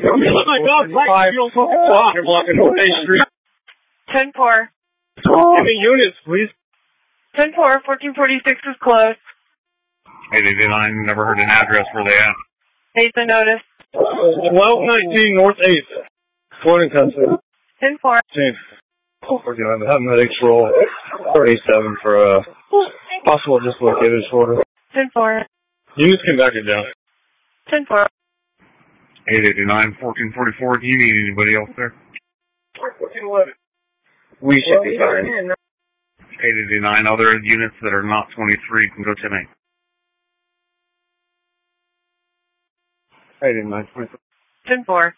Oh my God, Mike, you don't fucking block. You're blocking North 8th Street. 10-4. Give me units, please. 10-4, 1446 is closed. 889, never heard an address where they at. Needs a notice. 1219 North 8th. Floyd and Country. 10-4. 10. Working on the medics roll 37 for possible dislocated shoulder. 10-4. Units can back it down. 10-4. 889, 1444, do you need anybody else there? 1411. We should be fine. 889, other units that are not 23 can go 10-8. 889, 23. 10-4.